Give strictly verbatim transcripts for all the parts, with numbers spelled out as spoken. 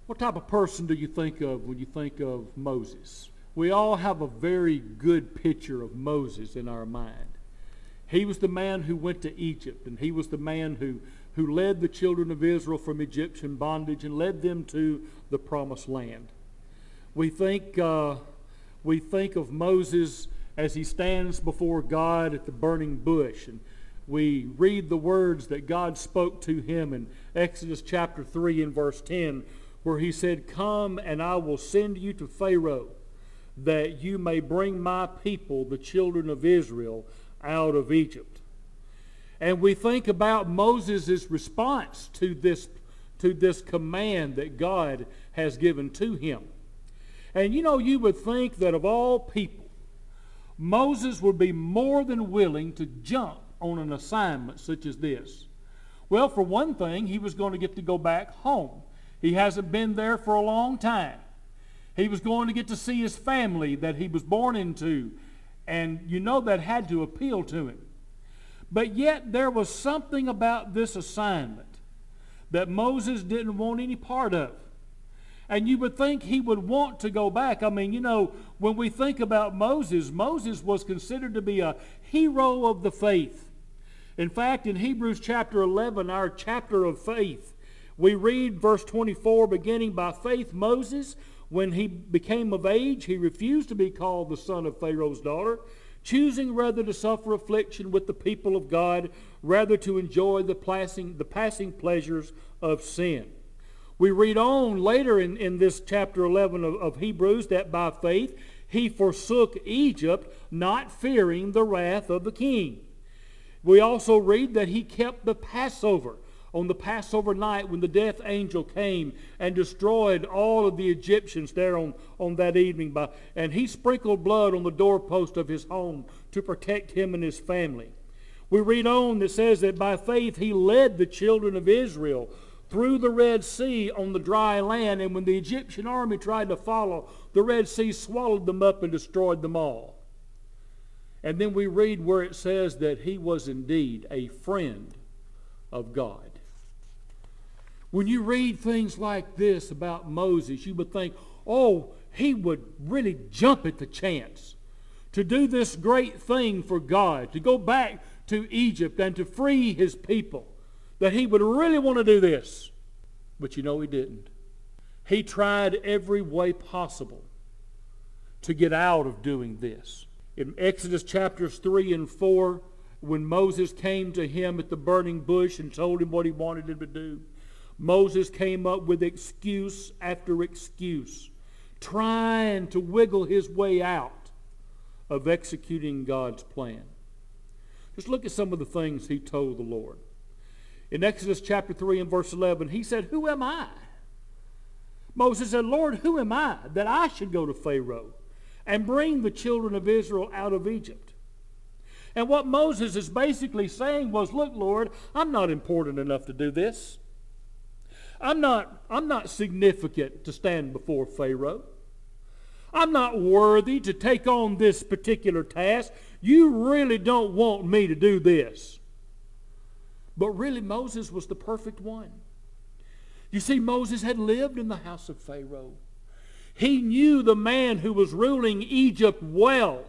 What type of person do you think of when you think of Moses? We all have a very good picture of Moses in our mind. He was the man who went to Egypt, and he was the man who, who led the children of Israel from Egyptian bondage and led them to the promised land. We think, uh, we think of Moses as he stands before God at the burning bush, and we read the words that God spoke to him in Exodus chapter three and verse ten, where he said, "Come, and I will send you to Pharaoh, that you may bring my people, the children of Israel, out of Egypt." And we think about Moses' response to this, to this command that God has given to him. And you know, you would think that of all people, Moses would be more than willing to jump on an assignment such as this. Well, for one thing, he was going to get to go back home. He hasn't been there for a long time. He was going to get to see his family that he was born into, and you know that had to appeal to him. But yet there was something about this assignment that Moses didn't want any part of. And you would think he would want to go back. I mean, you know, when we think about Moses, Moses was considered to be a hero of the faith. In fact, in Hebrews chapter eleven, our chapter of faith, we read verse twenty-four, beginning, "By faith Moses, when he became of age, he refused to be called the son of Pharaoh's daughter, choosing rather to suffer affliction with the people of God, rather to enjoy the passing, the passing pleasures of sin." We read on later in, in this chapter eleven of, of Hebrews that by faith he forsook Egypt, not fearing the wrath of the king. We also read that he kept the Passover on the Passover night when the death angel came and destroyed all of the Egyptians there on, on that evening. By, and he sprinkled blood on the doorpost of his home to protect him and his family. We read on that says that by faith he led the children of Israel through the Red Sea on the dry land, and when the Egyptian army tried to follow, the Red Sea swallowed them up and destroyed them all. And then we read where it says that he was indeed a friend of God. When you read things like this about Moses, you would think, oh, he would really jump at the chance to do this great thing for God, to go back to Egypt and to free his people, that he would really want to do this. But you know he didn't. He tried every way possible to get out of doing this. In Exodus chapters three and four, when Moses came to him at the burning bush and told him what he wanted him to do, Moses came up with excuse after excuse, trying to wiggle his way out of executing God's plan. Just look at some of the things he told the Lord. In Exodus chapter three and verse eleven, he said, "Who am I?" Moses said, "Lord, who am I that I should go to Pharaoh and bring the children of Israel out of Egypt?" And what Moses is basically saying was, look, Lord, I'm not important enough to do this. I'm not, I'm not significant to stand before Pharaoh. I'm not worthy to take on this particular task. You really don't want me to do this. But really, Moses was the perfect one. You see, Moses had lived in the house of Pharaoh. He knew the man who was ruling Egypt well.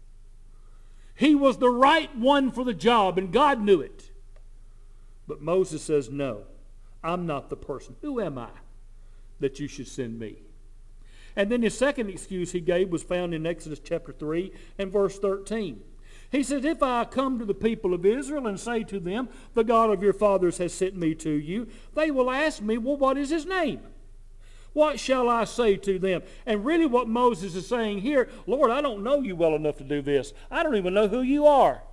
He was the right one for the job, and God knew it. But Moses says, no, I'm not the person. Who am I that you should send me? And then his second excuse he gave was found in Exodus chapter three and verse thirteen. He says, if I come to the people of Israel and say to them, the God of your fathers has sent me to you, they will ask me, well, what is his name? What shall I say to them? And really what Moses is saying here, Lord, I don't know you well enough to do this. I don't even know who you are.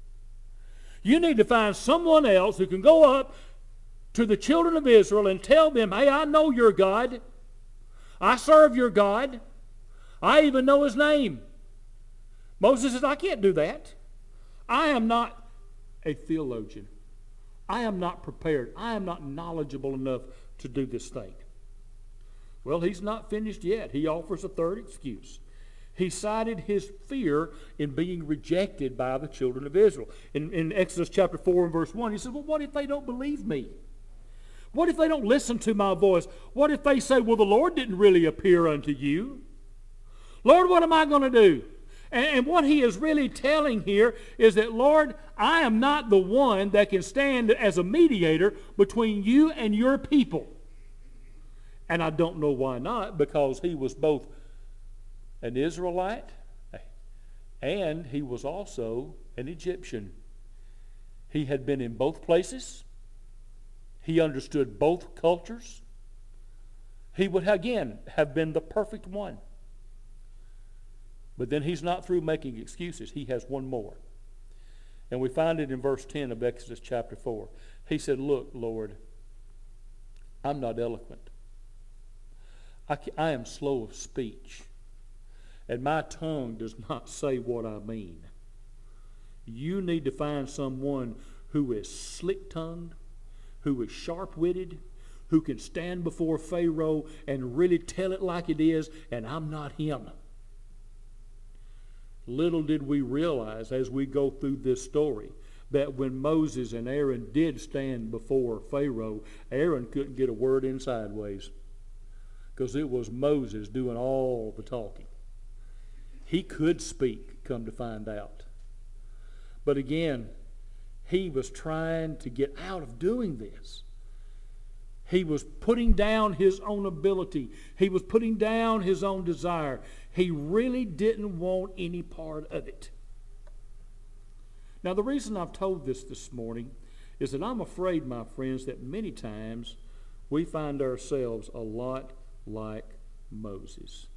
You need to find someone else who can go up to the children of Israel and tell them, hey, I know your God. I serve your God. I even know his name. Moses says, I can't do that. I am not a theologian. I am not prepared. I am not knowledgeable enough to do this thing. Well, he's not finished yet. He offers a third excuse. He cited his fear in being rejected by the children of Israel. In, in Exodus chapter four and verse one, he said, well, what if they don't believe me? What if they don't listen to my voice? What if they say, well, the Lord didn't really appear unto you? Lord, what am I going to do? And, and what he is really telling here is that, Lord, I am not the one that can stand as a mediator between you and your people. And I don't know why not, because he was both an Israelite and he was also an Egyptian. He had been in both places. He understood both cultures. He would, again, have been the perfect one. But then he's not through making excuses. He has one more. And we find it in verse ten of Exodus chapter four. He said, look, Lord, I'm not eloquent. I, I am slow of speech. And my tongue does not say what I mean. You need to find someone who is slick-tongued, who is sharp-witted, who can stand before Pharaoh and really tell it like it is, and I'm not him. Little did we realize as we go through this story that when Moses and Aaron did stand before Pharaoh, Aaron couldn't get a word in sideways because it was Moses doing all the talking. He could speak, come to find out. But again, he was trying to get out of doing this. He was putting down his own ability. He was putting down his own desire. He really didn't want any part of it. Now, the reason I've told this this morning is that I'm afraid, my friends, that many times we find ourselves a lot like Moses.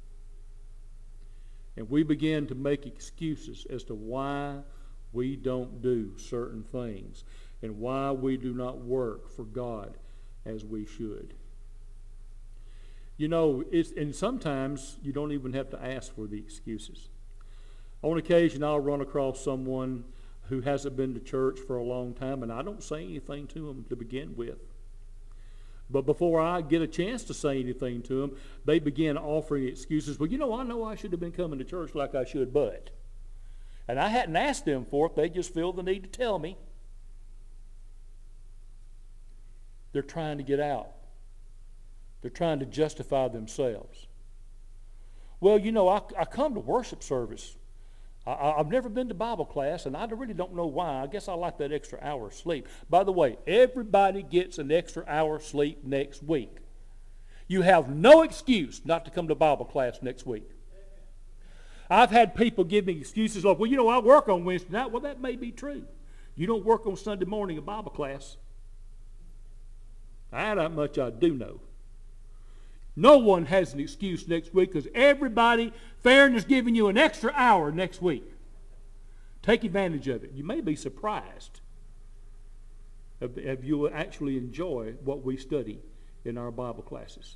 And we begin to make excuses as to why we don't do certain things and why we do not work for God as we should. You know, it's, and sometimes you don't even have to ask for the excuses. On occasion, I'll run across someone who hasn't been to church for a long time, and I don't say anything to them to begin with. But before I get a chance to say anything to them, they begin offering excuses. Well, you know, I know I should have been coming to church like I should, but. And I hadn't asked them for it. They just feel the need to tell me. They're trying to get out. They're trying to justify themselves. Well, you know, I, I come to worship service. I, I've never been to Bible class, and I really don't know why. I guess I like that extra hour of sleep. By the way, everybody gets an extra hour of sleep next week. You have no excuse not to come to Bible class next week. I've had people give me excuses like, well, you know, I work on Wednesday night. Well, that may be true. You don't work on Sunday morning in Bible class. That much I do know. No one has an excuse next week because everybody, Farron is giving you an extra hour next week. Take advantage of it. You may be surprised if you will actually enjoy what we study in our Bible classes.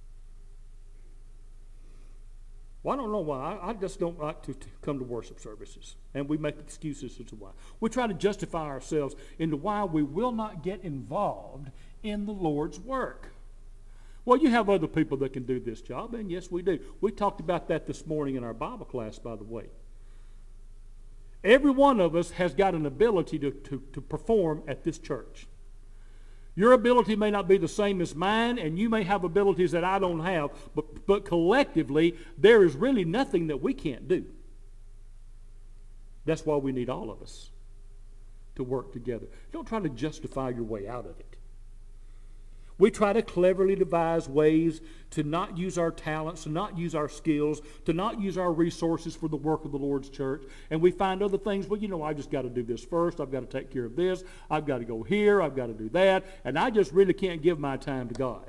Well, I don't know why. I just don't like to, to come to worship services. And we make excuses as to why. We try to justify ourselves into why we will not get involved in the Lord's work. Well, you have other people that can do this job, and yes, we do. We talked about that this morning in our Bible class, by the way. Every one of us has got an ability to, to, to perform at this church. Your ability may not be the same as mine, and you may have abilities that I don't have, but, but collectively, there is really nothing that we can't do. That's why we need all of us to work together. Don't try to justify your way out of it. We try to cleverly devise ways to not use our talents, to not use our skills, to not use our resources for the work of the Lord's church. And we find other things, well, you know, I just got to do this first. I've got to take care of this. I've got to go here. I've got to do that. And I just really can't give my time to God.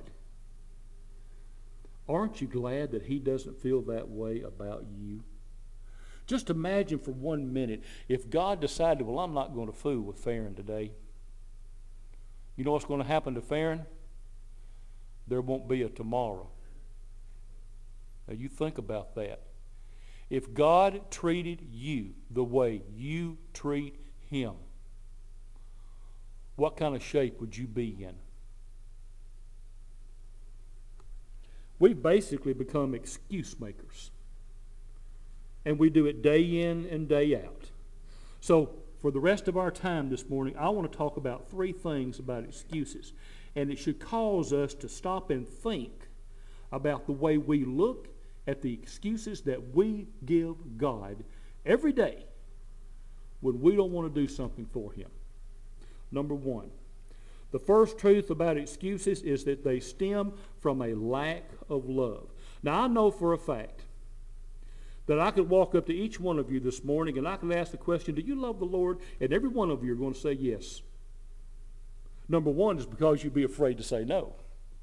Aren't you glad that He doesn't feel that way about you? Just imagine for one minute if God decided, well, I'm not going to fool with Farron today. You know what's going to happen to Farron? There won't be a tomorrow. Now you think about that. If God treated you the way you treat Him, what kind of shape would you be in? We've basically become excuse makers. And we do it day in and day out. So for the rest of our time this morning, I want to talk about three things about excuses. And it should cause us to stop and think about the way we look at the excuses that we give God every day when we don't want to do something for him. Number one, the first truth about excuses is that they stem from a lack of love. Now, I know for a fact that I could walk up to each one of you this morning and I could ask the question, do you love the Lord? And every one of you are going to say yes. Number one is because you'd be afraid to say no.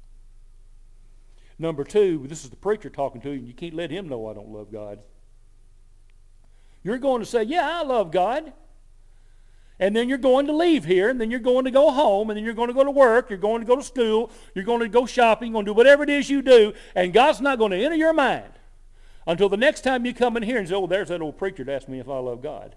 Number two, this is the preacher talking to you, and you can't let him know I don't love God. You're going to say, yeah, I love God. And then you're going to leave here, and then you're going to go home, and then you're going to go to work, you're going to go to school, you're going to go shopping, you're going to do whatever it is you do, and God's not going to enter your mind until the next time you come in here and say, oh, there's that old preacher to ask me if I love God.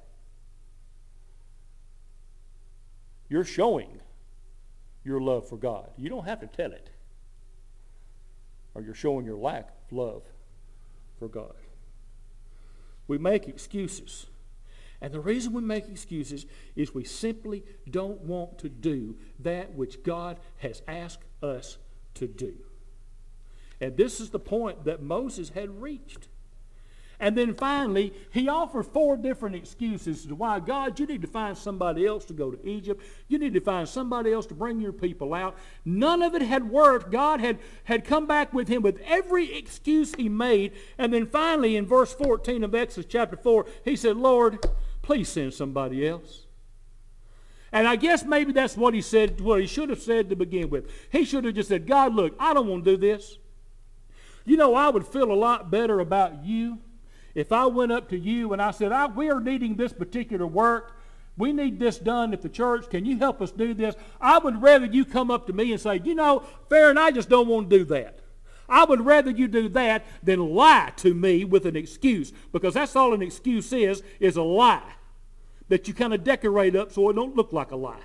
You're showing your love for God. You don't have to tell it. Or you're showing your lack of love for God. We make excuses. And the reason we make excuses is we simply don't want to do that which God has asked us to do. And this is the point that Moses had reached. And then finally, he offered four different excuses to why, God, you need to find somebody else to go to Egypt. You need to find somebody else to bring your people out. None of it had worked. God had, had come back with him with every excuse he made. And then finally, in verse fourteen of Exodus chapter four, he said, Lord, please send somebody else. And I guess maybe that's what he said, what he should have said to begin with. He should have just said, God, look, I don't want to do this. You know, I would feel a lot better about you if I went up to you and I said, I, we are needing this particular work. We need this done at the church. Can you help us do this? I would rather you come up to me and say, you know, Farron, I just don't want to do that. I would rather you do that than lie to me with an excuse, because that's all an excuse is, is a lie that you kind of decorate up so it don't look like a lie.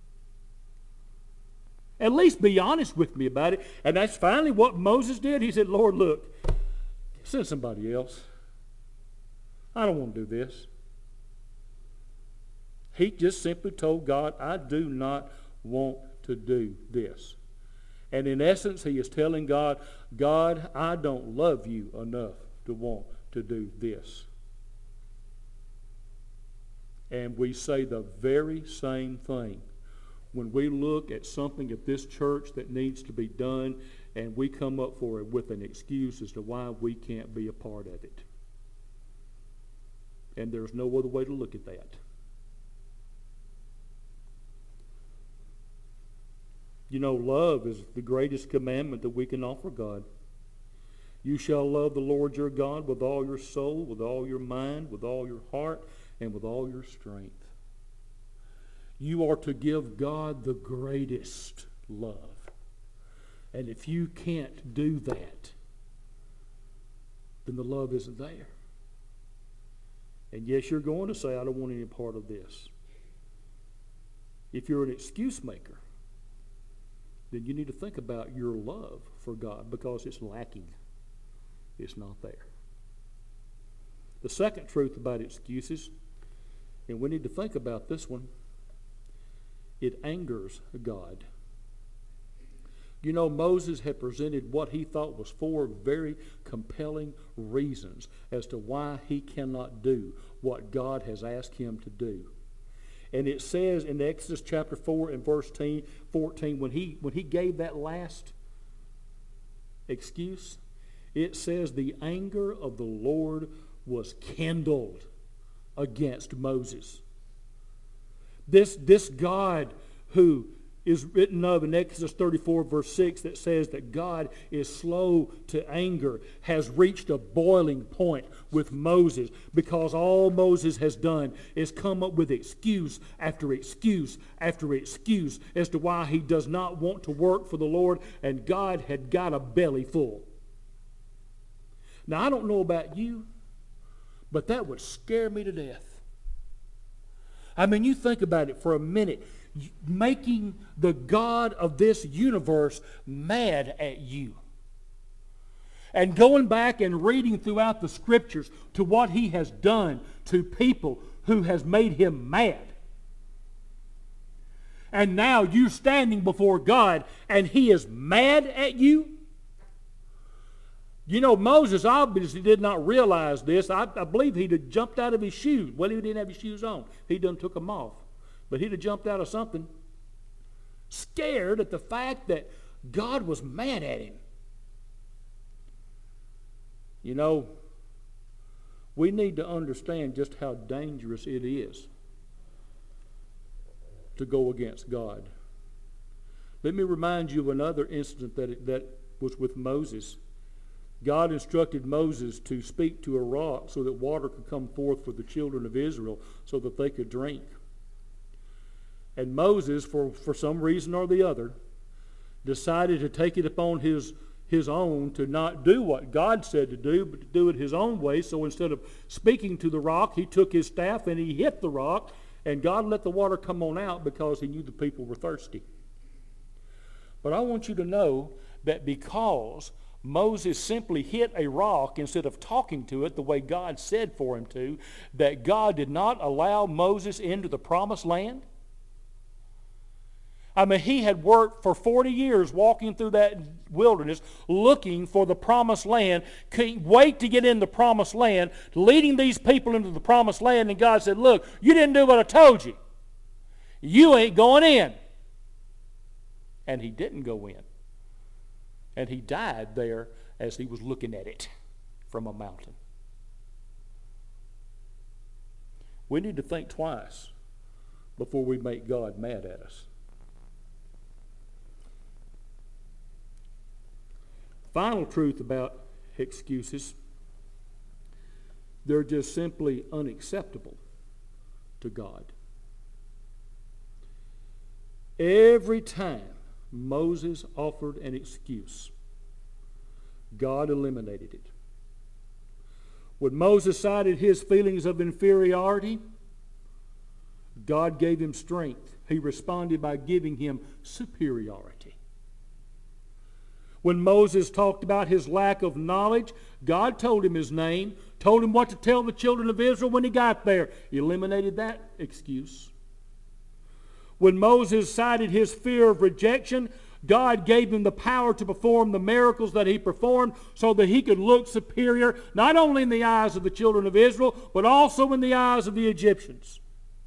At least be honest with me about it. And that's finally what Moses did. He said, Lord, look, send somebody else. I don't want to do this. He just simply told God, I do not want to do this. And in essence, he is telling God, God, I don't love you enough to want to do this. And we say the very same thing when we look at something at this church that needs to be done, and we come up for it with an excuse as to why we can't be a part of it. And there's no other way to look at that. You know, love is the greatest commandment that we can offer God. You shall love the Lord your God with all your soul, with all your mind, with all your heart, and with all your strength. You are to give God the greatest love. And if you can't do that, then the love isn't there. And yes, you're going to say, I don't want any part of this. If you're an excuse maker, then you need to think about your love for God, because it's lacking. It's not there. The second truth about excuses, and we need to think about this one, it angers God. You know, Moses had presented what he thought was four very compelling reasons as to why he cannot do what God has asked him to do. And it says in Exodus chapter four and verse fourteen, when he, when he gave that last excuse, it says the anger of the Lord was kindled against Moses. This, this God who is written of in Exodus thirty-four verse six that says that God is slow to anger, has reached a boiling point with Moses, because all Moses has done is come up with excuse after excuse after excuse as to why he does not want to work for the Lord, and God had got a belly full. Now, I don't know about you, but that would scare me to death. I mean, you think about it for a minute. Making the God of this universe mad at you. And going back and reading throughout the scriptures to what he has done to people who has made him mad. and now you're standing before God and he is mad at you? You know, Moses obviously did not realize this. I, I believe he'd have jumped out of his shoes. Well, he didn't have his shoes on. He done took them off. But he'd have jumped out of something, scared at the fact that God was mad at him. You know, we need to understand just how dangerous it is to go against God. Let me remind you of another incident that, that was with Moses. God instructed Moses to speak to a rock so that water could come forth for the children of Israel so that they could drink. And Moses, for, for some reason or the other, decided to take it upon his, his own to not do what God said to do, but to do it his own way. So instead of speaking to the rock, he took his staff and he hit the rock, and God let the water come on out because he knew the people were thirsty. But I want you to know that because Moses simply hit a rock instead of talking to it the way God said for him to, that God did not allow Moses into the promised land. I mean, he had worked for forty years walking through that wilderness looking for the promised land, couldn't wait to get in the promised land, leading these people into the promised land, and God said, look, you didn't do what I told you. You ain't going in. And he didn't go in. And he died there as he was looking at it from a mountain. We need to think twice before we make God mad at us. Final truth about excuses: they're just simply unacceptable to God. Every time Moses offered an excuse, God eliminated it. When Moses cited his feelings of inferiority, God gave him strength. He responded by giving him superiority. When Moses talked about his lack of knowledge, God told him his name, told him what to tell the children of Israel when he got there. He eliminated that excuse. When Moses cited his fear of rejection, God gave him the power to perform the miracles that he performed so that he could look superior, not only in the eyes of the children of Israel, but also in the eyes of the Egyptians.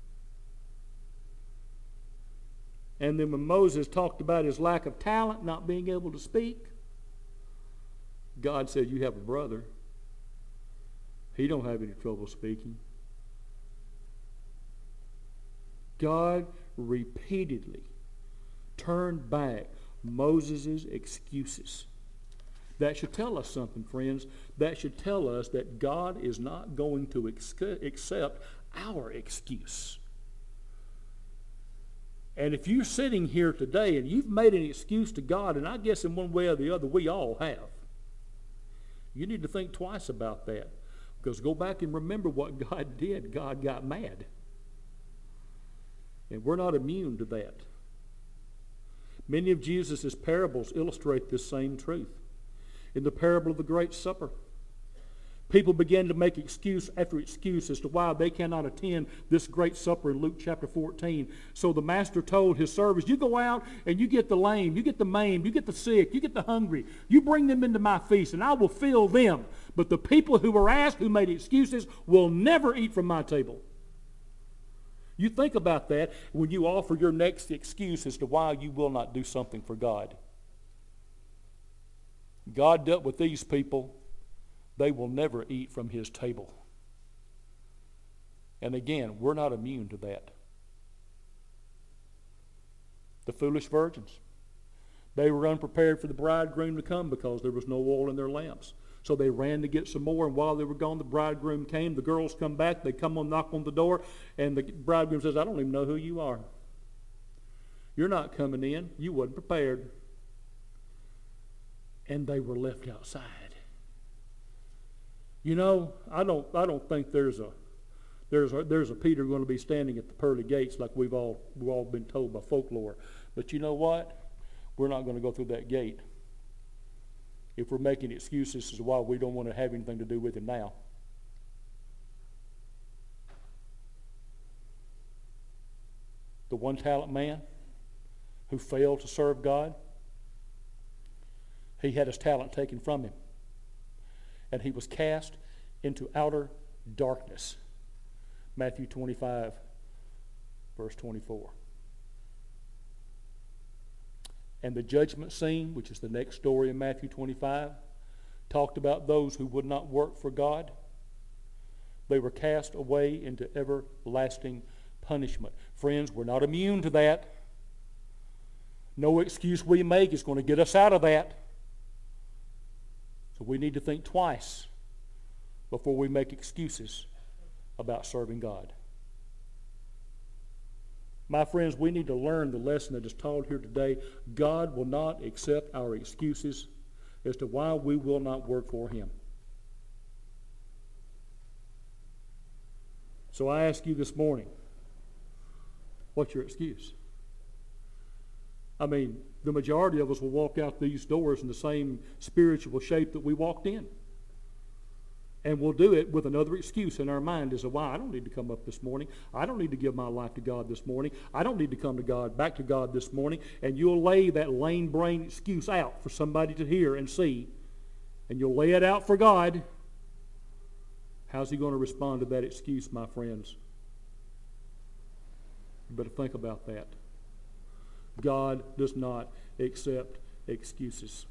And then when Moses talked about his lack of talent, not being able to speak, God said, you have a brother. He don't have any trouble speaking. God repeatedly turned back Moses' excuses. That should tell us something, friends. That should tell us that God is not going to ex- accept our excuse. And if you're sitting here today and you've made an excuse to God, and I guess in one way or the other we all have, you need to think twice about that. Because go back and remember what God did. God got mad. And we're not immune to that. Many of Jesus' parables illustrate this same truth. In the parable of the Great Supper, people began to make excuse after excuse as to why they cannot attend this great supper in Luke chapter fourteen. So the master told his servants, you go out and you get the lame, you get the maimed, you get the sick, you get the hungry. You bring them into my feast and I will fill them. But the people who were asked, who made excuses, will never eat from my table. You think about that when you offer your next excuse as to why you will not do something for God. God dealt with these people. They will never eat from his table. And again, we're not immune to that. The foolish virgins. They were unprepared for the bridegroom to come because there was no oil in their lamps. So they ran to get some more, and while they were gone, the bridegroom came. The girls come back. They come on, knock on the door, and the bridegroom says, I don't even know who you are. You're not coming in. You wasn't prepared. And they were left outside. You know, I don't I don't think there's a there's a, there's a Peter going to be standing at the pearly gates like we've all we've all been told by folklore. But you know what? We're not going to go through that gate if we're making excuses as to why we don't want to have anything to do with him now. The one talent man, who failed to serve God, he had his talent taken from him. And he was cast into outer darkness. Matthew twenty-five, verse twenty-four. And the judgment scene, which is the next story in Matthew twenty-five, talked about those who would not work for God. They were cast away into everlasting punishment. Friends, we're not immune to that. No excuse we make is going to get us out of that. So we need to think twice before we make excuses about serving God. My friends, we need to learn the lesson that is taught here today. God will not accept our excuses as to why we will not work for him. So I ask you this morning, what's your excuse? I mean, the majority of us will walk out these doors in the same spiritual shape that we walked in. And we'll do it with another excuse in our mind as to why I don't need to come up this morning. I don't need to give my life to God this morning. I don't need to come to God, back to God this morning. And you'll lay that lame brain excuse out for somebody to hear and see. And you'll lay it out for God. How's he going to respond to that excuse, my friends? You better think about that. God does not accept excuses.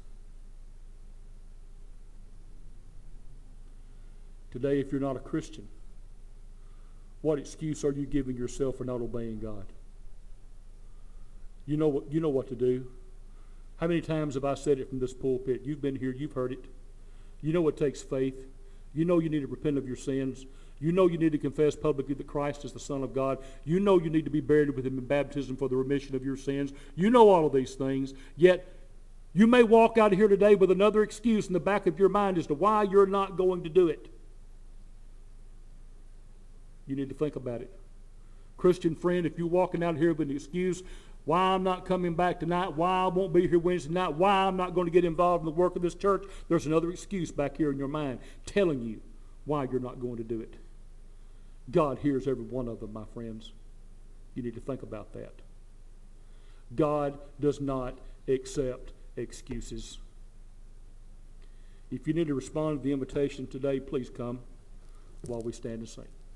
Today, if you're not a Christian, what excuse are you giving yourself for not obeying God? You know what, you know what to do. How many times have I said it from this pulpit? You've been here, you've heard it. You know it takes faith. You know you need to repent of your sins. You know you need to confess publicly that Christ is the Son of God. You know you need to be buried with him in baptism for the remission of your sins. You know all of these things. Yet you may walk out of here today with another excuse in the back of your mind as to why you're not going to do it. You need to think about it. Christian friend, if you're walking out here with an excuse, why I'm not coming back tonight, why I won't be here Wednesday night, why I'm not going to get involved in the work of this church, there's another excuse back here in your mind telling you why you're not going to do it. God hears every one of them, my friends. You need to think about that. God does not accept excuses. If you need to respond to the invitation today, please come while we stand and sing.